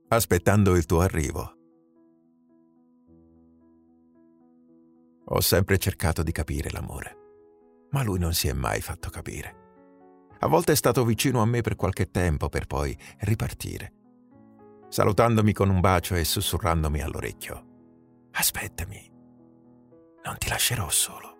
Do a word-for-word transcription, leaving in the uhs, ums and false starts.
aspettando il tuo arrivo. Ho sempre cercato di capire l'amore, ma lui non si è mai fatto capire. A volte è stato vicino a me per qualche tempo per poi ripartire, salutandomi con un bacio e sussurrandomi all'orecchio: aspettami, non ti lascerò solo.